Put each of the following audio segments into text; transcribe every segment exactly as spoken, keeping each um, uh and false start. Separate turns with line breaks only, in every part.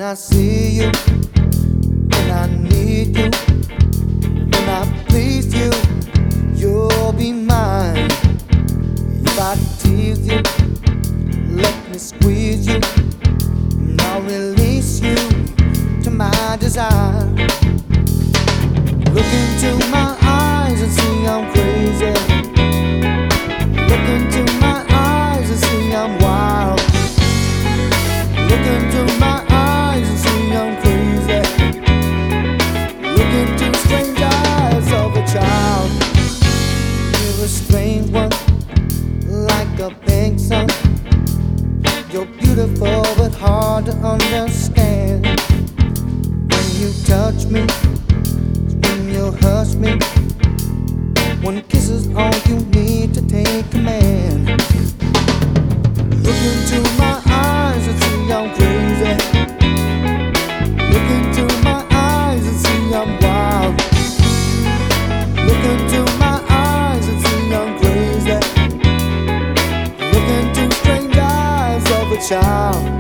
I see you, when I need you, when I please you, you'll be mine. If I tease you, let me squeeze you, and I'll release you to my desire. Look into my eyes and see I'm crazy. Look into my eyes and see I'm wild. Look into my eyes and see I'm crazy. Look into strange eyes of a child. You're a strange one, like a pink sun. You're beautiful but hard to understand. When you touch me, when you hush me, one kiss is all you need to take command. Look into my eyes and see I'm crazy. Look into my eyes and see I'm wild. Look into my eyes and see I'm crazy. Look into strange eyes of a child.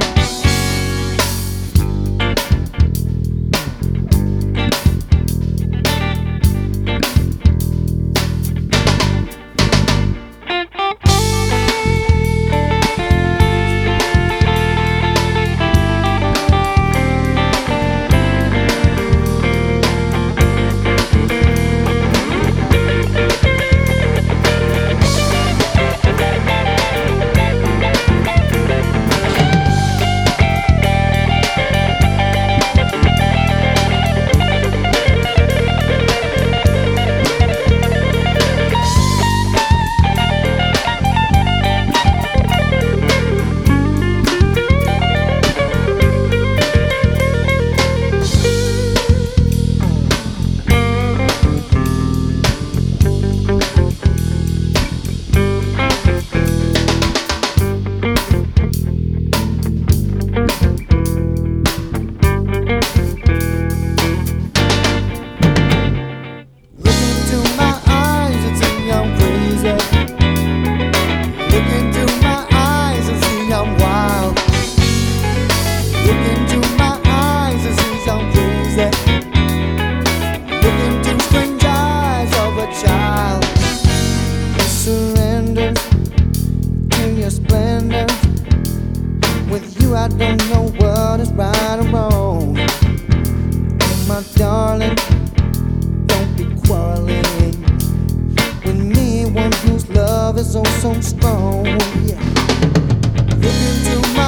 Splendor. With you I don't know what is right or wrong. Oh, my darling, don't be quarreling with me, one whose love is oh so strong. Yeah. Look into my